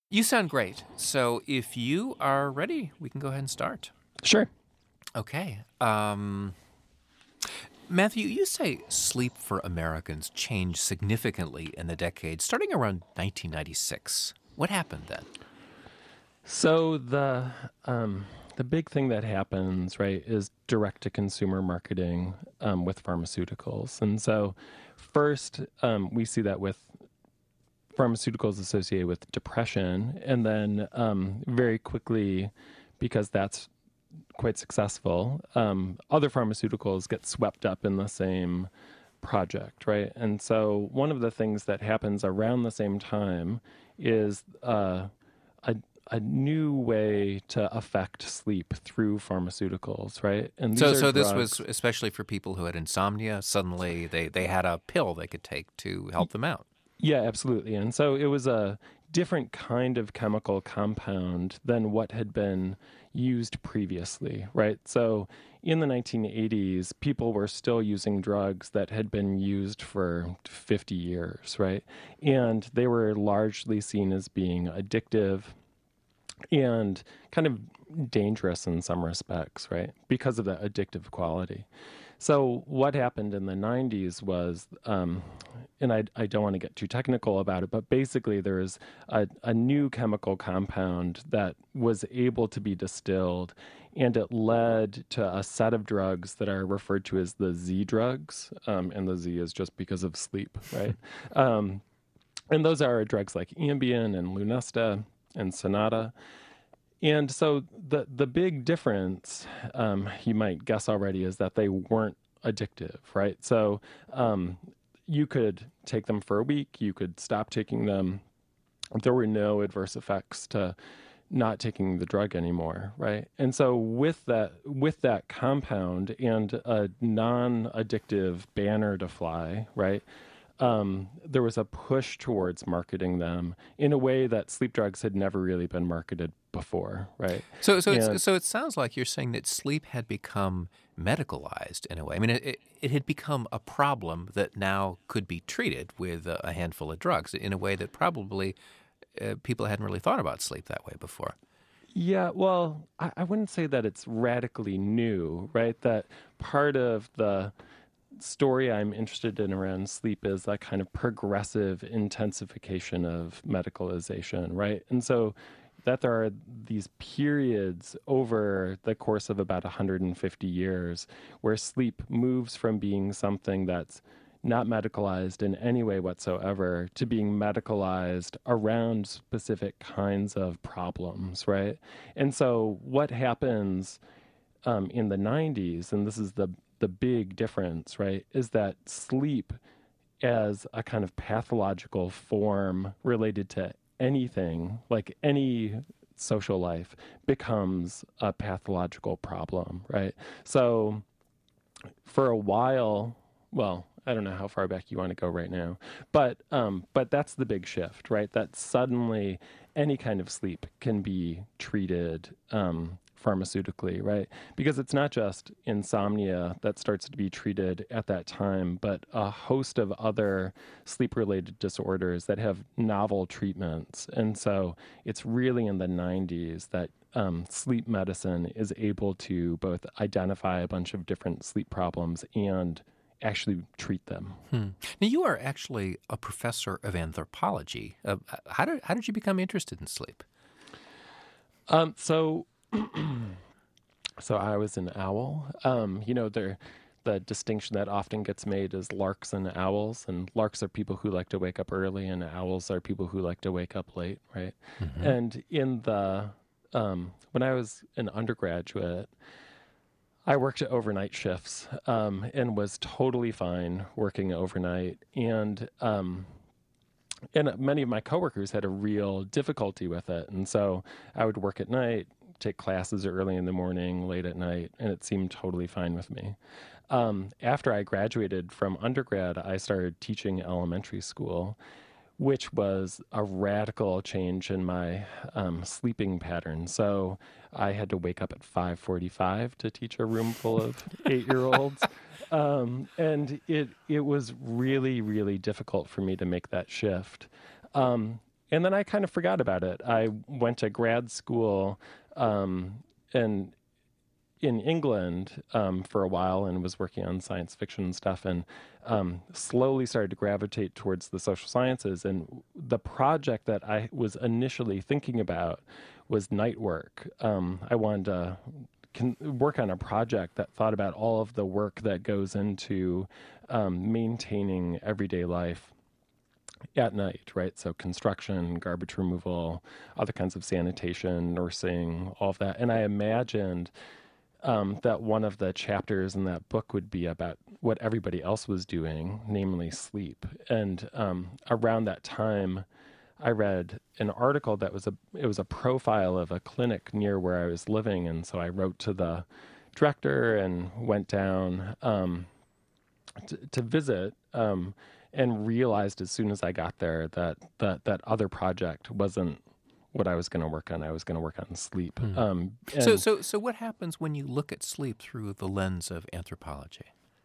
You sound great. So if you are ready, we can go ahead and start. Sure. Okay. Matthew, you say sleep for Americans changed significantly in the decade starting around 1996. What happened then? So the big thing that happens, right, is direct to consumer marketing with pharmaceuticals. And so first, we see that with pharmaceuticals associated with depression, and then very quickly, because that's quite successful, other pharmaceuticals get swept up in the same project, right? And so one of the things that happens around the same time is a, a new way to affect sleep through pharmaceuticals, right? And these So, are so this was drugs. especially for people who had insomnia. Suddenly, they had a pill they could take to help them out. Yeah, absolutely. And so it was a different kind of chemical compound than what had been used previously, right? So in the 1980s, people were still using drugs that had been used for 50 years, right? And they were largely seen as being addictive and kind of dangerous in some respects, right? Because of the addictive quality. So what happened in the 90s was, and I don't want to get too technical about it, but basically there is a new chemical compound that was able to be distilled, and it led to a set of drugs that are referred to as the Z drugs, and the Z is just because of sleep, right? um, and those are drugs like Ambien and Lunesta and Sonata. And so the big difference, you might guess already, is that they weren't addictive, right? So you could take them for a week, you could stop taking them. There were no adverse effects to not taking the drug anymore, right? And so with that compound and a non-addictive banner to fly, right? There was a push towards marketing them in a way that sleep drugs had never really been marketed before, right? And So it sounds like you're saying that sleep had become medicalized in a way. I mean, it had become a problem that now could be treated with a handful of drugs in a way that probably people hadn't really thought about sleep that way before. yeah, well, I wouldn't say that it's radically new, right? That part of the story I'm interested in around sleep is that kind of progressive intensification of medicalization, right? And so that there are these periods over the course of about 150 years where sleep moves from being something that's not medicalized in any way whatsoever to being medicalized around specific kinds of problems, right? And so what happens in the 90s, and this is the big difference, right, is that sleep as a kind of pathological form related to anything, like any social life, becomes a pathological problem, right? So for a while, well, I don't know how far back you want to go right now, but that's the big shift, right? That suddenly any kind of sleep can be treated pharmaceutically, right? Because it's not just insomnia that starts to be treated at that time, but a host of other sleep-related disorders that have novel treatments. And so it's really in the 90s that sleep medicine is able to both identify a bunch of different sleep problems and actually treat them. Now, you are actually a professor of anthropology. How did you become interested in sleep? Um, so, so I was an owl. The distinction that often gets made is larks and owls, and larks are people who like to wake up early, and owls are people who like to wake up late, right? Hmm. And when I was an undergraduate, I worked at overnight shifts and was totally fine working overnight. And many of my coworkers had a real difficulty with it. And so I would work at night, take classes early in the morning, late at night, and it seemed totally fine with me. After I graduated from undergrad, I started teaching elementary school, which was a radical change in my sleeping pattern. So I had to wake up at 5:45 to teach a room full of 8-year-olds, and it was really really difficult for me to make that shift. And then I kind of forgot about it. I went to grad school and in England for a while and was working on science fiction stuff, and slowly started to gravitate towards the social sciences. And the project that I was initially thinking about was night work. I wanted to work on a project that thought about all of the work that goes into maintaining everyday life at night, right? So construction, garbage removal, other kinds of sanitation, nursing, all of that. And I imagined that one of the chapters in that book would be about what everybody else was doing, namely sleep. And around that time, I read an article that was a profile of a clinic near where I was living, and so I wrote to the director and went down to visit, and realized as soon as I got there that that other project wasn't what I was going to work on. I was going to work on sleep. So what happens when you look at sleep through the lens of anthropology?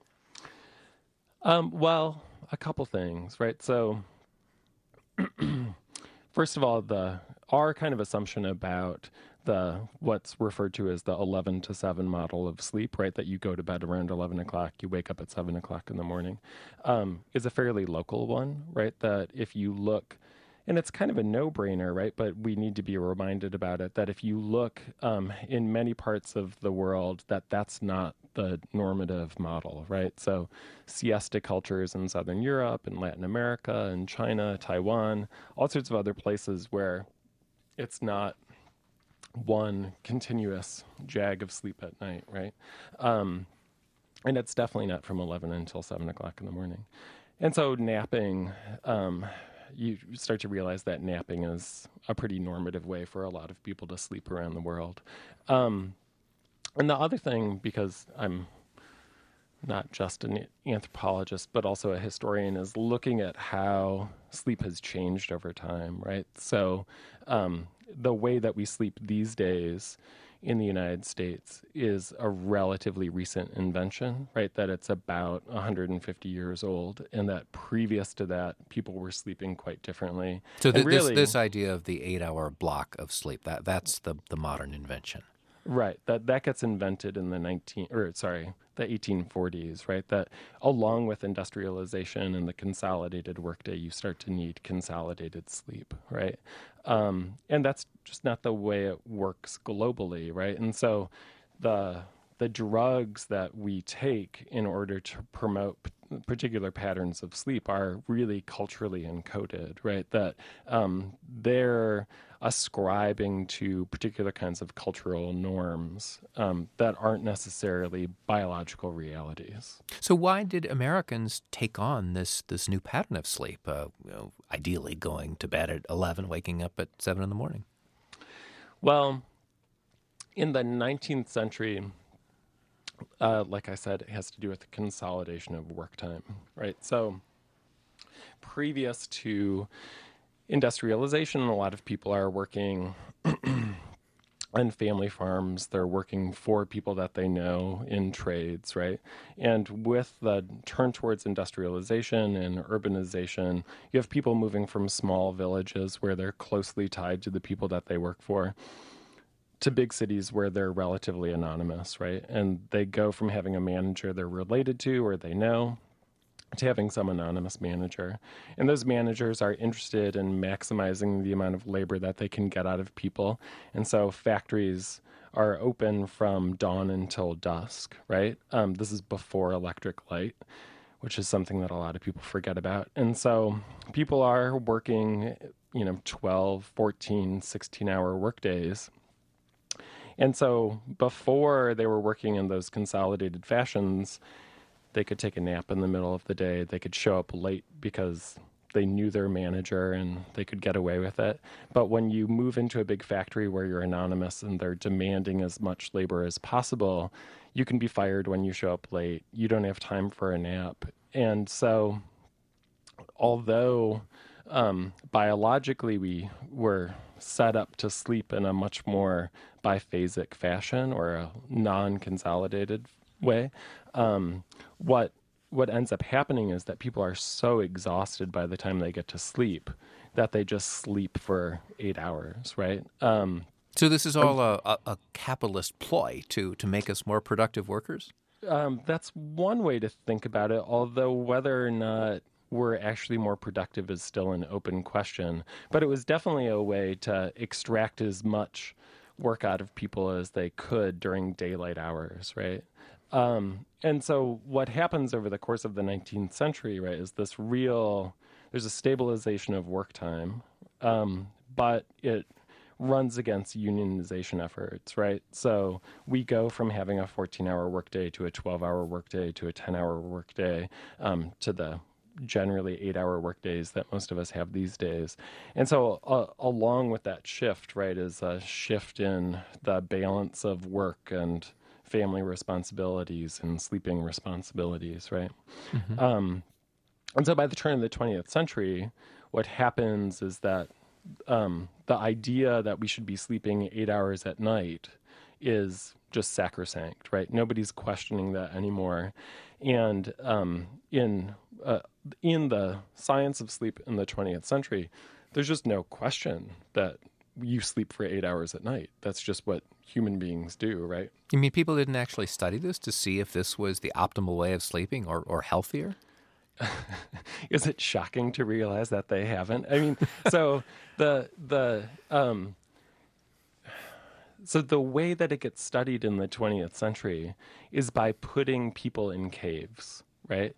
Well, a couple things, right? So, first of all, our kind of assumption about what's referred to as the 11 to 7 model of sleep, right? That you go to bed around 11 o'clock, you wake up at 7 o'clock in the morning, is a fairly local one, right? That if you look, and it's kind of a no-brainer, right? But we need to be reminded about it, that if you look in many parts of the world, that's not the normative model, right? So siesta cultures in Southern Europe and Latin America and China, Taiwan, all sorts of other places where it's not one continuous jag of sleep at night, right? And it's definitely not from 11 until 7 o'clock in the morning. And so napping, you start to realize that napping is a pretty normative way for a lot of people to sleep around the world. And the other thing, because I'm not just an anthropologist, but also a historian, is looking at how sleep has changed over time, right? So the way that we sleep these days in the United States is a relatively recent invention, right? That it's about 150 years old, and that previous to that, people were sleeping quite differently. So really, this idea of the 8-hour block of sleep, that's the modern invention. right, that gets invented in the 1840s, right? That along with industrialization and the consolidated workday, you start to need consolidated sleep, right? And that's just not the way it works globally, right? And so the drugs that we take in order to promote particular patterns of sleep are really culturally encoded, right? That they're ascribing to particular kinds of cultural norms that aren't necessarily biological realities. So why did Americans take on this new pattern of sleep? Ideally going to bed at 11, waking up at 7 in the morning. Well, in the 19th century, like I said, it has to do with the consolidation of work time, right? So previous to industrialization, a lot of people are working on family farms. They're working for people that they know in trades, right? And with the turn towards industrialization and urbanization, you have people moving from small villages where they're closely tied to the people that they work for to big cities where they're relatively anonymous, right? And they go from having a manager they're related to or they know to having some anonymous manager. And those managers are interested in maximizing the amount of labor that they can get out of people. And so factories are open from dawn until dusk, right? This is before electric light, which is something that a lot of people forget about. And so people are working, 12, 14, 16-hour workdays. And so before they were working in those consolidated fashions, they could take a nap in the middle of the day. They could show up late because they knew their manager and they could get away with it. But when you move into a big factory where you're anonymous and they're demanding as much labor as possible, you can be fired when you show up late. You don't have time for a nap. And so although biologically we were set up to sleep in a much more biphasic fashion or a non-consolidated way, what ends up happening is that people are so exhausted by the time they get to sleep that they just sleep for 8 hours, right? So this is all a capitalist ploy to make us more productive workers? That's one way to think about it, although whether or not we're actually more productive is still an open question. But it was definitely a way to extract as much work out of people as they could during daylight hours, right? And so what happens over the course of the 19th century, right, is there's a stabilization of work time, but it runs against unionization efforts, right? So we go from having a 14-hour workday to a 12-hour workday to a 10-hour workday, to the generally 8-hour workdays that most of us have these days. And so along with that shift, right, is a shift in the balance of work and family responsibilities and sleeping responsibilities, right? Mm-hmm. And so by the turn of the 20th century, what happens is that the idea that we should be sleeping 8 hours at night is just sacrosanct, right? Nobody's questioning that anymore. And in the science of sleep in the 20th century, there's just no question that you sleep for 8 hours at night. That's just what human beings do, right? You mean people didn't actually study this to see if this was the optimal way of sleeping or healthier? Is it shocking to realize that they haven't? I mean, so so the way that it gets studied in the 20th century is by putting people in caves, right?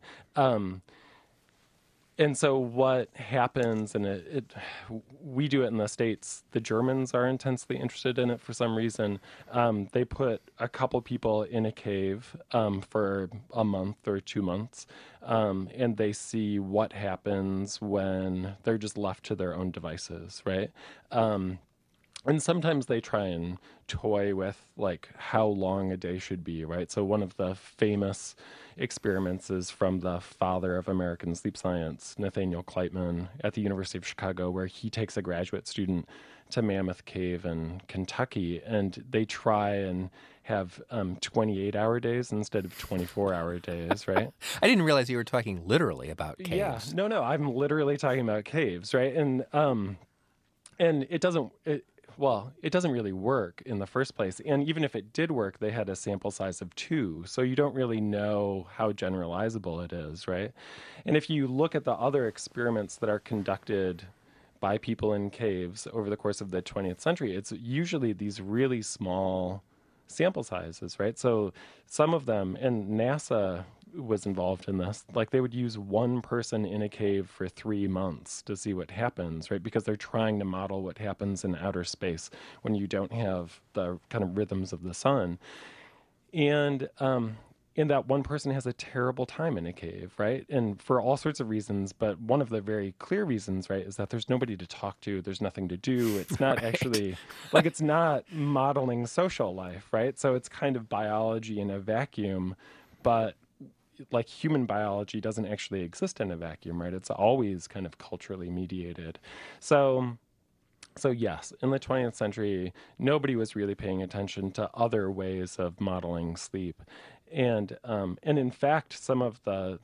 And so what happens, and we do it in the States, the Germans are intensely interested in it for some reason. They put a couple people in a cave for a month or 2 months, and they see what happens when they're just left to their own devices, right? And sometimes they try and toy with like how long a day should be, right? So one of the famous experiments is from the father of American sleep science, Nathaniel Kleitman at the University of Chicago, where he takes a graduate student to Mammoth Cave in Kentucky, and they try and have 28-hour days instead of 24-hour days, right? I didn't realize you were talking literally about Yeah, caves. no, I'm literally talking about caves, right? And it doesn't. Well, it doesn't really work in the first place. And even if it did work, they had a sample size of 2. So you don't really know how generalizable it is, right? And if you look at the other experiments that are conducted by people in caves over the course of the 20th century, it's usually these really small sample sizes, right? So some of them, and NASA was involved in this, like they would use one person in a cave for 3 months to see what happens, right? Because they're trying to model what happens in outer space when you don't have the kind of rhythms of the sun. And in that one person has a terrible time in a cave, right? And for all sorts of reasons, but one of the very clear reasons, right, is that there's nobody to talk to, there's nothing to do. It's not Right. actually, like, it's not modeling social life, right? So it's kind of biology in a vacuum, but like human biology doesn't actually exist in a vacuum, right? It's always kind of culturally mediated. So yes, in the 20th century, nobody was really paying attention to other ways of modeling sleep, and in fact, some of the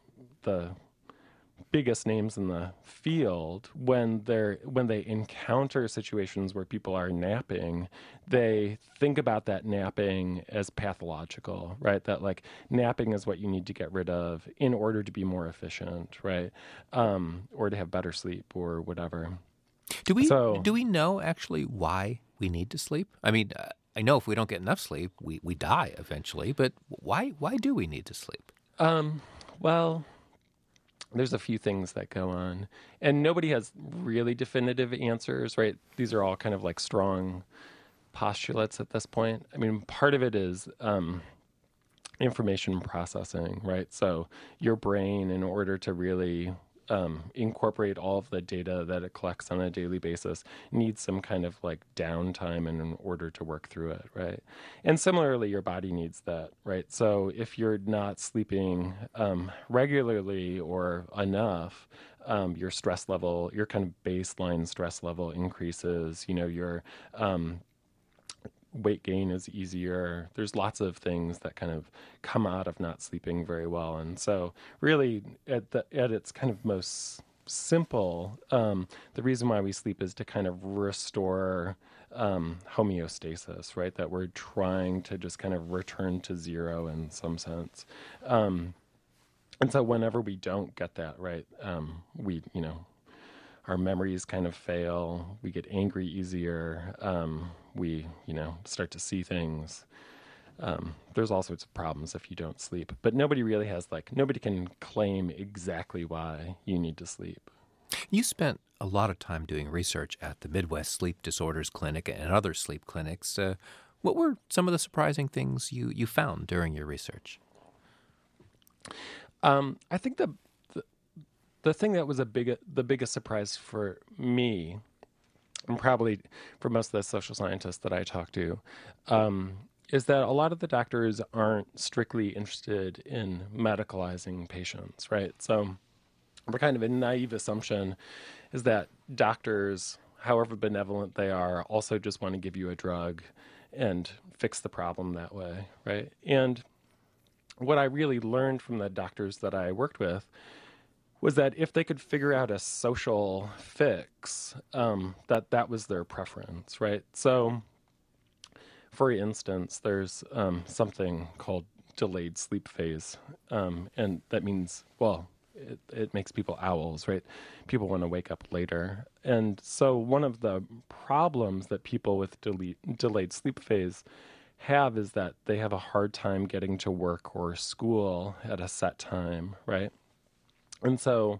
biggest names in the field, when they encounter situations where people are napping, they think about that napping as pathological, right? That like napping is what you need to get rid of in order to be more efficient, right? Or to have better sleep or whatever. Do we So do we know actually why we need to sleep? I mean, I know if we don't get enough sleep, we die eventually. But why do we need to sleep? well, there's a few things that go on, and nobody has really definitive answers, right? These are all kind of like strong postulates at this point. I mean, part of it is information processing, right? So your brain, in order to really incorporate all of the data that it collects on a daily basis, needs some kind of like downtime in order to work through it, right? And similarly, your body needs that, right? So if you're not sleeping regularly or enough, your stress level, your kind of baseline stress level increases. You know, your weight gain is easier. There's lots of things that kind of come out of not sleeping very well. And so really at its kind of most simple. The reason why we sleep is to kind of restore homeostasis, right? That we're trying to just kind of return to zero in some sense. And so whenever we don't get that, right, our memories kind of fail. We get angry easier. We, start to see things. There's all sorts of problems if you don't sleep. But nobody really nobody can claim exactly why you need to sleep. You spent a lot of time doing research at the Midwest Sleep Disorders Clinic and other sleep clinics. What were some of the surprising things you found during your research? I think the thing that was the biggest surprise for me, and probably for most of the social scientists that I talk to, is that a lot of the doctors aren't strictly interested in medicalizing patients, right? So we're kind of a naive assumption is that doctors, however benevolent they are, also just want to give you a drug and fix the problem that way, right? And what I really learned from the doctors that I worked with was that if they could figure out a social fix, that was their preference, right? So, for instance, there's something called delayed sleep phase, and that means, well, it makes people owls, right? People want to wake up later. And so one of the problems that people with delayed sleep phase have is that they have a hard time getting to work or school at a set time, right? And so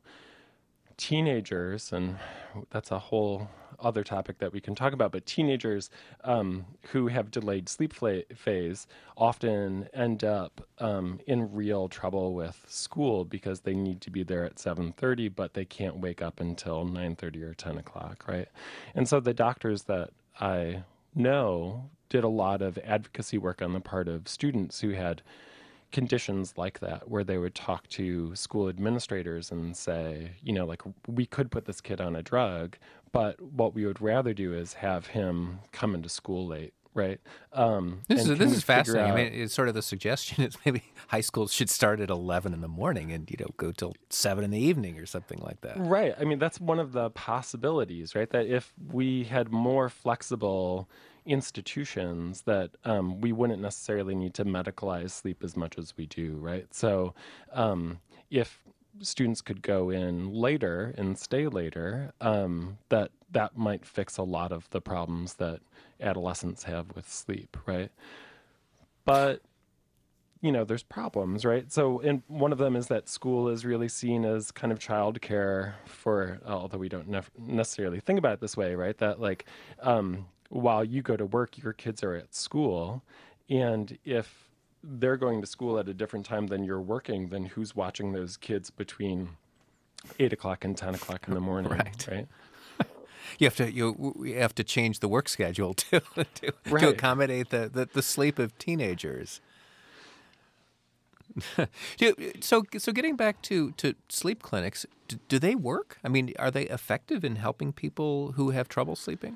teenagers, and that's a whole other topic that we can talk about, but teenagers who have delayed sleep phase often end up in real trouble with school because they need to be there at 7:30, but they can't wake up until 9:30 or 10 o'clock, right? And so the doctors that I know did a lot of advocacy work on the part of students who had conditions like that, where they would talk to school administrators and say, we could put this kid on a drug, but what we would rather do is have him come into school late, right? This is fascinating. I mean, it's sort of the suggestion is maybe high school should start at 11 in the morning and go till 7 in the evening or something like that. Right. I mean, that's one of the possibilities, right? That if we had more flexible institutions, that we wouldn't necessarily need to medicalize sleep as much as we do, right? So if students could go in later and stay later, that might fix a lot of the problems that adolescents have with sleep, right? But there's problems, right? So, and one of them is that school is really seen as kind of childcare for, although we don't necessarily think about it this way, right? That while you go to work, your kids are at school, and if they're going to school at a different time than you're working, then who's watching those kids between 8 o'clock and 10 o'clock in the morning, right? You have to change the work schedule to accommodate the sleep of teenagers. So getting back to sleep clinics, do they work? I mean, are they effective in helping people who have trouble sleeping?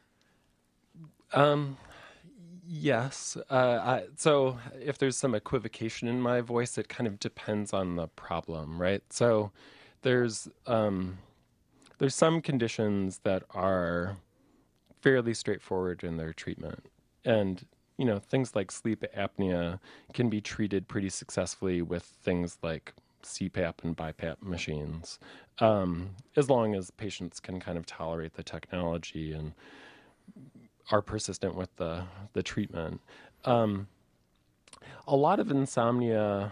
Yes. So if there's some equivocation in my voice, it kind of depends on the problem, right? So there's some conditions that are fairly straightforward in their treatment. And, things like sleep apnea can be treated pretty successfully with things like CPAP and BiPAP machines, as long as patients can kind of tolerate the technology and are persistent with the treatment. A lot of insomnia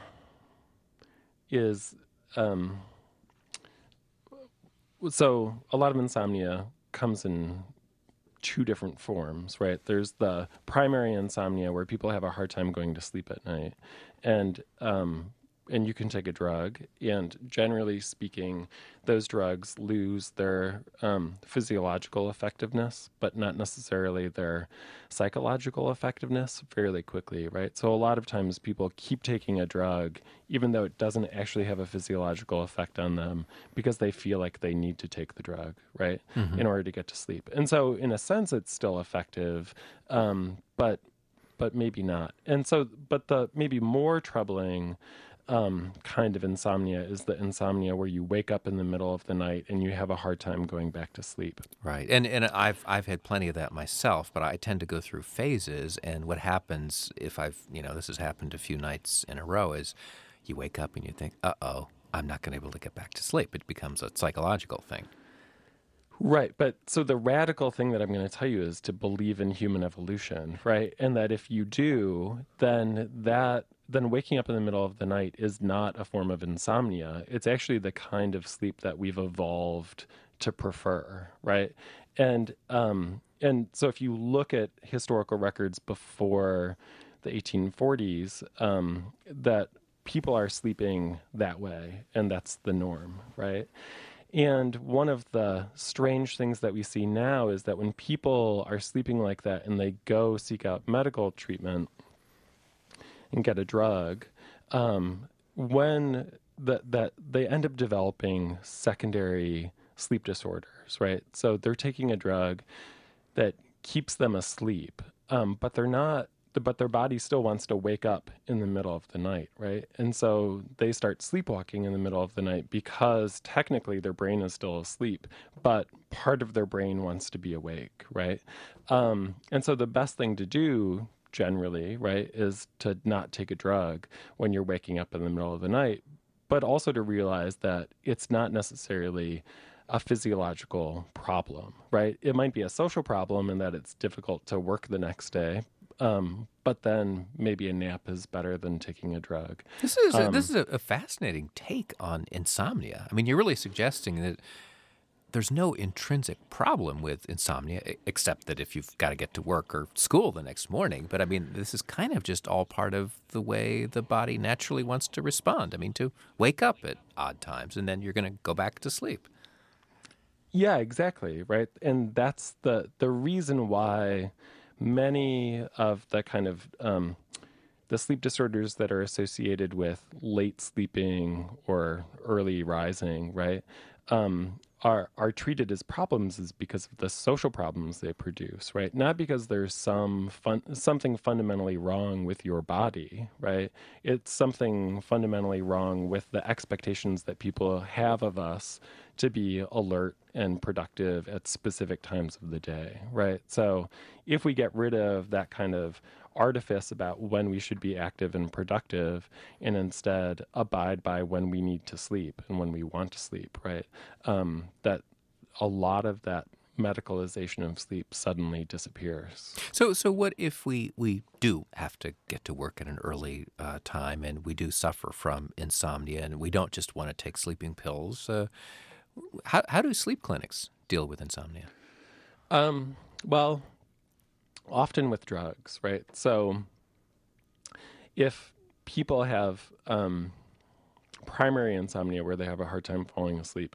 is so a lot of insomnia comes in two different forms, right? There's the primary insomnia where people have a hard time going to sleep at night, and you can take a drug, and generally speaking, those drugs lose their physiological effectiveness, but not necessarily their psychological effectiveness fairly quickly, right? So a lot of times people keep taking a drug, even though it doesn't actually have a physiological effect on them, because they feel like they need to take the drug, right, in order to get to sleep. And so in a sense, it's still effective, but maybe not. And so, but the maybe more troubling kind of insomnia is the insomnia where you wake up in the middle of the night and you have a hard time going back to sleep. Right. And I've had plenty of that myself, but I tend to go through phases. And what happens if this has happened a few nights in a row, is you wake up and you think, uh-oh, I'm not going to be able to get back to sleep. It becomes a psychological thing. Right. But so the radical thing that I'm going to tell you is to believe in human evolution, right? And that if you do, then waking up in the middle of the night is not a form of insomnia. It's actually the kind of sleep that we've evolved to prefer, right? And so if you look at historical records before the 1840s, that people are sleeping that way, and that's the norm, right? And one of the strange things that we see now is that when people are sleeping like that and they go seek out medical treatment and get a drug, when that they end up developing secondary sleep disorders, right? So they're taking a drug that keeps them asleep, but their body still wants to wake up in the middle of the night, right? And so they start sleepwalking in the middle of the night because technically their brain is still asleep, but part of their brain wants to be awake, right? And so the best thing to do generally, right, is to not take a drug when you're waking up in the middle of the night, but also to realize that it's not necessarily a physiological problem, right? It might be a social problem in that it's difficult to work the next day, but then maybe a nap is better than taking a drug. This is a fascinating take on insomnia. I mean, you're really suggesting that there's no intrinsic problem with insomnia, except that if you've got to get to work or school the next morning. But I mean, this is kind of just all part of the way the body naturally wants to respond. I mean, to wake up at odd times, and then you're going to go back to sleep. Yeah, exactly, right? And that's the reason why many of the kind of the sleep disorders that are associated with late sleeping or early rising, right, are treated as problems is because of the social problems they produce, right? Not because there's something fundamentally wrong with your body, right? It's something fundamentally wrong with the expectations that people have of us to be alert and productive at specific times of the day, right? So if we get rid of that kind of artifice about when we should be active and productive and instead abide by when we need to sleep and when we want to sleep, right? That a lot of that medicalization of sleep suddenly disappears. So what if we do have to get to work at an early time and we do suffer from insomnia and we don't just want to take sleeping pills? How do sleep clinics deal with insomnia? Well, often with drugs, right? So if people have primary insomnia where they have a hard time falling asleep,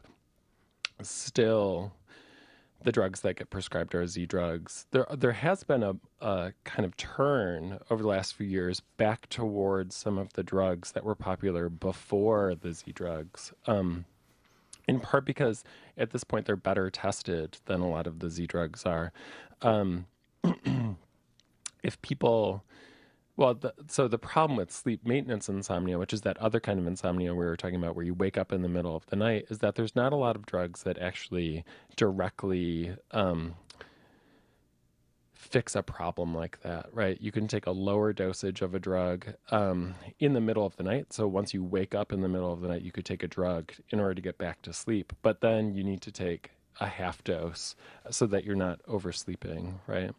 still the drugs that get prescribed are Z drugs. There has been a kind of turn over the last few years back towards some of the drugs that were popular before the Z drugs. In part because at this point they're better tested than a lot of the Z drugs are. If people, so the problem with sleep maintenance insomnia, which is that other kind of insomnia we were talking about where you wake up in the middle of the night, is that there's not a lot of drugs that actually directly fix a problem like that, right? You can take a lower dosage of a drug in the middle of the night. So once you wake up in the middle of the night, you could take a drug in order to get back to sleep. But then you need to take a half dose so that you're not oversleeping, right?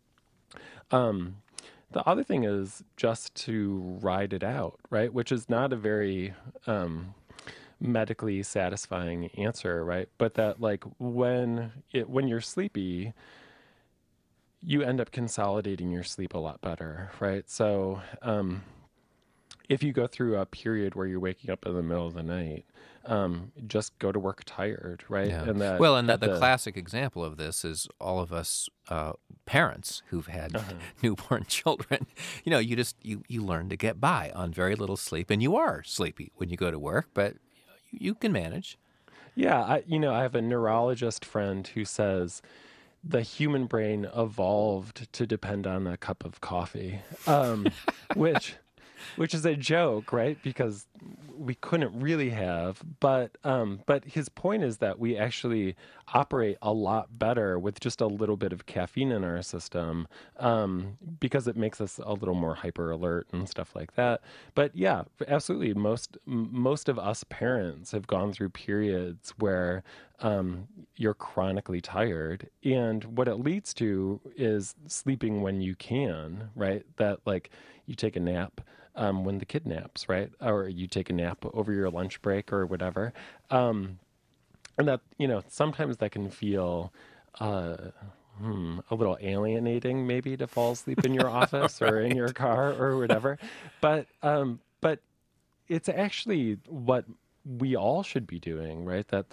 The other thing is just to ride it out, right? Which is not a very medically satisfying answer, right? But that like when you're sleepy, you end up consolidating your sleep a lot better, right? So if you go through a period where you're waking up in the middle of the night, just go to work tired, right? Yeah. And the classic example of this is all of us parents who've had newborn children. You know, you learn to get by on very little sleep, and you are sleepy when you go to work, but you can manage. Yeah, I have a neurologist friend who says the human brain evolved to depend on a cup of coffee, which which is a joke, right? Because we couldn't really have. But his point is that we actually operate a lot better with just a little bit of caffeine in our system, because it makes us a little more hyper alert and stuff like that. But yeah, absolutely. Most of us parents have gone through periods where you're chronically tired, and what it leads to is sleeping when you can, right? That like you take a nap when the kid naps, right? Or you take a nap over your lunch break or whatever. And that, sometimes that can feel uh, a little alienating, maybe, to fall asleep in your office or in your Right. car or whatever. But it's actually what we all should be doing, right? That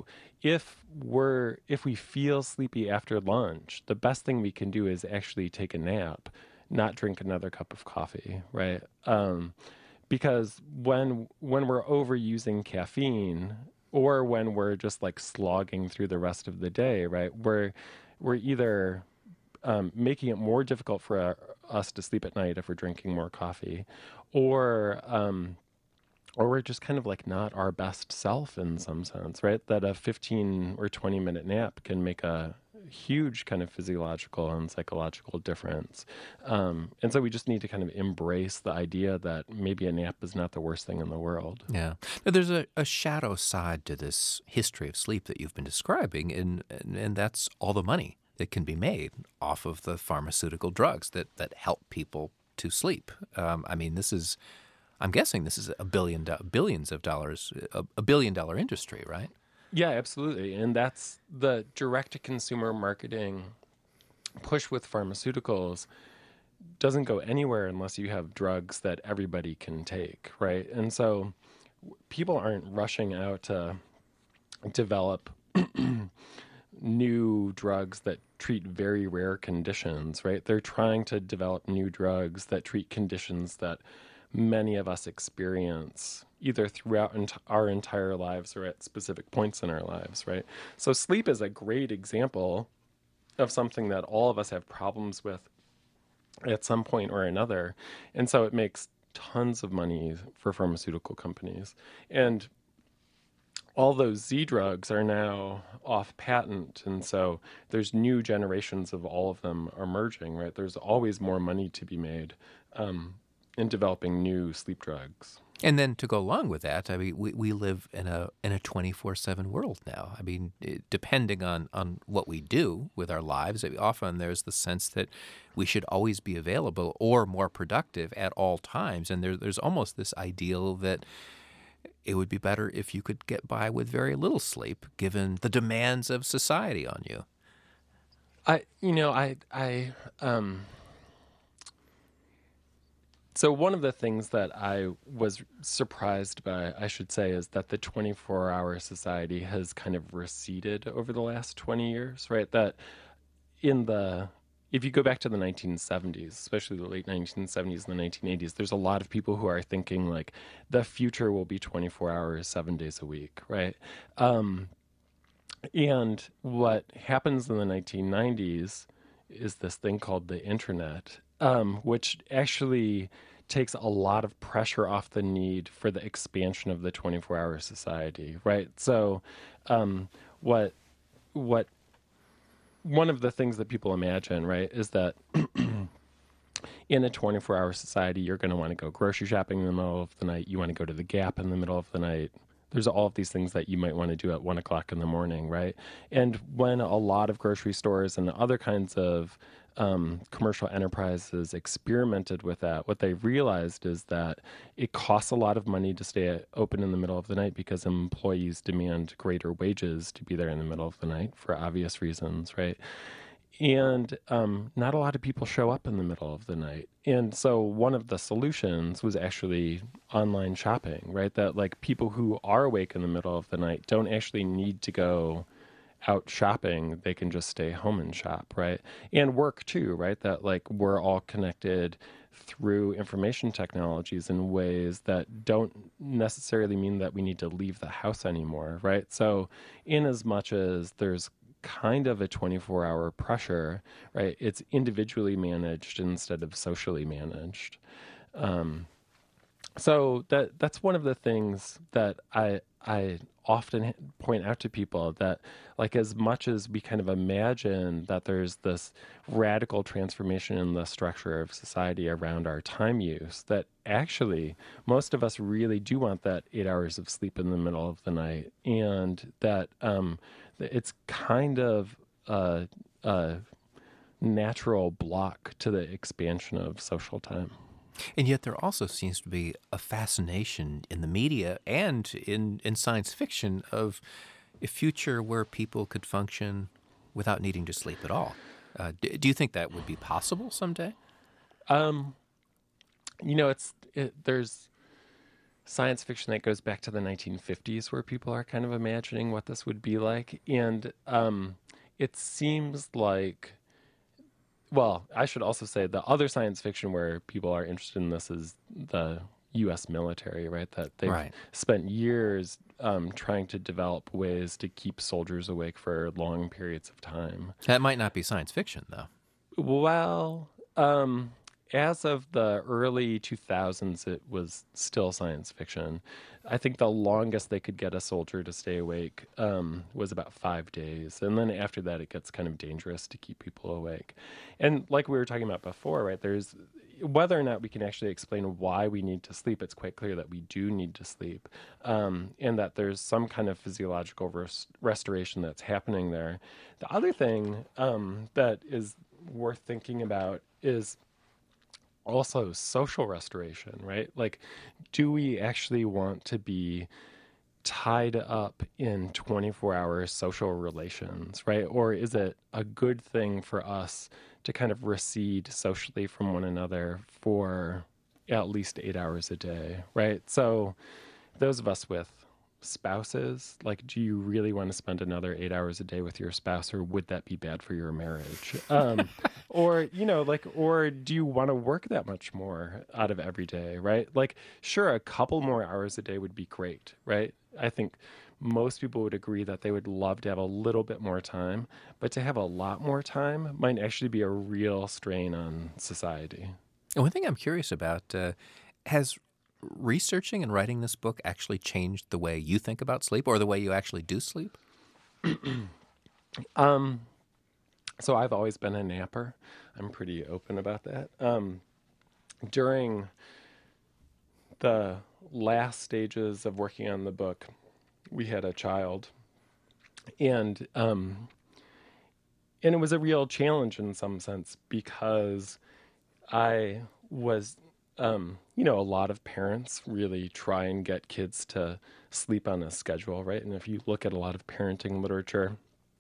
if we feel sleepy after lunch, the best thing we can do is actually take a nap, not drink another cup of coffee, right? Because when we're overusing caffeine, or when we're just like slogging through the rest of the day, right? We're either making it more difficult for us to sleep at night if we're drinking more coffee, or or we're just kind of like not our best self in some sense, right? That a 15 or 20-minute nap can make a huge kind of physiological and psychological difference. And so we just need to kind of embrace the idea that maybe a nap is not the worst thing in the world. Yeah. Now, there's a shadow side to this history of sleep that you've been describing, and that's all the money that can be made off of the pharmaceutical drugs that help people to sleep. I mean, I'm guessing this is billions of dollars, a billion-dollar industry, right? Yeah, absolutely. And that's the direct to consumer marketing push with pharmaceuticals doesn't go anywhere unless you have drugs that everybody can take, right? And so people aren't rushing out to develop new drugs that treat very rare conditions, right? They're trying to develop new drugs that treat conditions that many of us experience either throughout our entire lives or at specific points in our lives, right? So sleep is a great example of something that all of us have problems with at some point or another. And so it makes tons of money for pharmaceutical companies. And all those Z drugs are now off patent. And so there's new generations of all of them emerging, right? There's always more money to be made in developing new sleep drugs. And then to go along with that, I mean, we live in a 24/7 world now. I mean, depending on what we do with our lives, often there's the sense that we should always be available or more productive at all times. And there's almost this ideal that it would be better if you could get by with very little sleep, given the demands of society on you. So one of the things that I was surprised by, I should say, is that the 24-hour society has kind of receded over the last 20 years, right? That if you go back to the 1970s, especially the late 1970s and the 1980s, there's a lot of people who are thinking like the future will be 24 hours, 7 days a week, right? And what happens in the 1990s is this thing called the internet, which actually takes a lot of pressure off the need for the expansion of the 24-hour society, right? So, what one of the things that people imagine, right, is that in a 24-hour society, you're going to want to go grocery shopping in the middle of the night. You want to go to the Gap in the middle of the night. There's all of these things that you might want to do at 1 o'clock in the morning, right? And when a lot of grocery stores and other kinds of commercial enterprises experimented with that, what they realized is that it costs a lot of money to stay open in the middle of the night because employees demand greater wages to be there in the middle of the night for obvious reasons, right? And not a lot of people show up in the middle of the night. And so one of the solutions was actually online shopping, right? That like people who are awake in the middle of the night don't actually need to go out shopping. They can just stay home and shop, right? And work too, right? That like we're all connected through information technologies in ways that don't necessarily mean that we need to leave the house anymore, right? So in as much as there's kind of a 24-hour pressure, right? It's individually managed instead of socially managed. So that's one of the things that I often point out to people, that like as much as we kind of imagine that there's this radical transformation in the structure of society around our time use, that actually most of us really do want that 8 hours of sleep in the middle of the night, and that it's kind of a natural block to the expansion of social time. And yet there also seems to be a fascination in the media and in science fiction of a future where people could function without needing to sleep at all. Do you think that would be possible someday? Um, there's science fiction that goes back to the 1950s where people are kind of imagining what this would be like, and it seems like, well, I should also say the other science fiction where people are interested in this is the U.S. military, right? That they've Right. spent years trying to develop ways to keep soldiers awake for long periods of time. That might not be science fiction, though. Well, as of the early 2000s, it was still science fiction. I think the longest they could get a soldier to stay awake was about 5 days. And then after that, it gets kind of dangerous to keep people awake. And like we were talking about before, right, there's whether or not we can actually explain why we need to sleep, it's quite clear that we do need to sleep, and that there's some kind of physiological restoration that's happening there. The other thing that is worth thinking about is also social restoration, right? Like, do we actually want to be tied up in 24-hour social relations, right? Or is it a good thing for us to kind of recede socially from one another for at least 8 hours a day, right? So, those of us with spouses, like, do you really want to spend another 8 hours a day with your spouse, or would that be bad for your marriage? Or, or do you want to work that much more out of every day, right? Like, sure, a couple more hours a day would be great, right? I think most people would agree that they would love to have a little bit more time, but to have a lot more time might actually be a real strain on society. And one thing I'm curious about, has researching and writing this book actually changed the way you think about sleep or the way you actually do sleep? Um, so I've always been a napper. I'm pretty open about that. During the last stages of working on the book, we had a child, and it was a real challenge in some sense, because I was, a lot of parents really try and get kids to sleep on a schedule, right? And if you look at a lot of parenting literature,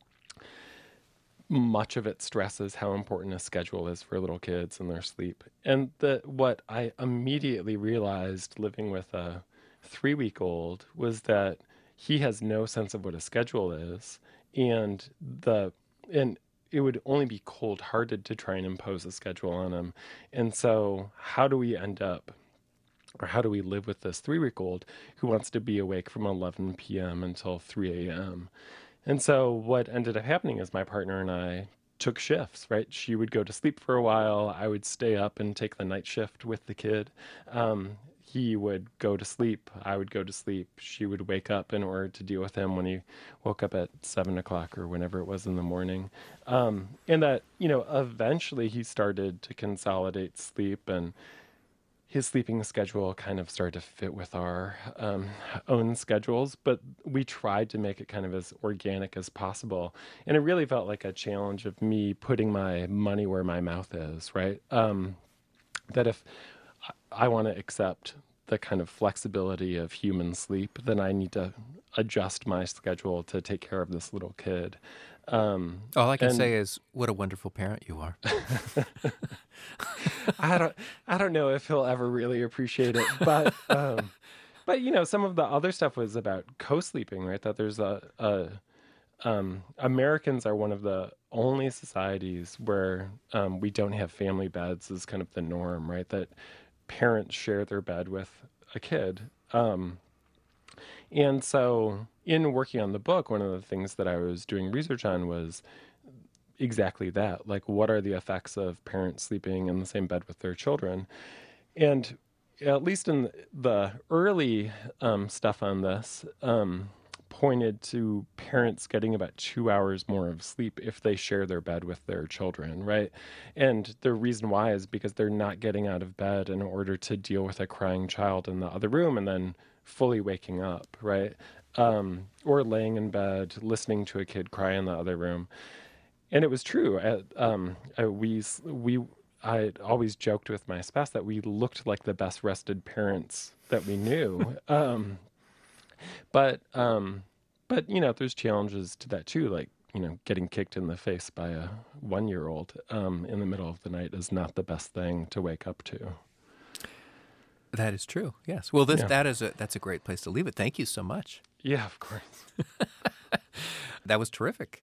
much of it stresses how important a schedule is for little kids and their sleep. And what I immediately realized living with a 3-week-old was that he has no sense of what a schedule is, and and it would only be cold-hearted to try and impose a schedule on him. And so, how do we end up, or how do we live with this 3-week-old who wants to be awake from 11 p.m. until 3 a.m.? And so what ended up happening is my partner and I took shifts, right? She would go to sleep for a while. I would stay up and take the night shift with the kid. He would go to sleep. I would go to sleep. She would wake up in order to deal with him when he woke up at 7 o'clock or whenever it was in the morning. And that, eventually he started to consolidate sleep, and his sleeping schedule kind of started to fit with our own schedules, but we tried to make it kind of as organic as possible. And it really felt like a challenge of me putting my money where my mouth is, right? That if I want to accept the kind of flexibility of human sleep, then I need to adjust my schedule to take care of this little kid. All I can And say is, what a wonderful parent you are. I don't know if he'll ever really appreciate it, but some of the other stuff was about co-sleeping, right? That there's Americans are one of the only societies where we don't have family beds as kind of the norm, right? That parents share their bed with a kid. And so in working on the book, one of the things that I was doing research on was exactly that. Like, what are the effects of parents sleeping in the same bed with their children? And at least in the early stuff on this, pointed to parents getting about 2 hours more of sleep if they share their bed with their children, right? And the reason why is because they're not getting out of bed in order to deal with a crying child in the other room and then fully waking up, right? Or laying in bed, listening to a kid cry in the other room. And it was true. I always joked with my spouse that we looked like the best rested parents that we knew. But there's challenges to that too. Like, getting kicked in the face by a 1-year-old in the middle of the night is not the best thing to wake up to. That is true. Yes. Well, Yeah. that's a great place to leave it. Thank you so much. Yeah, of course. That was terrific.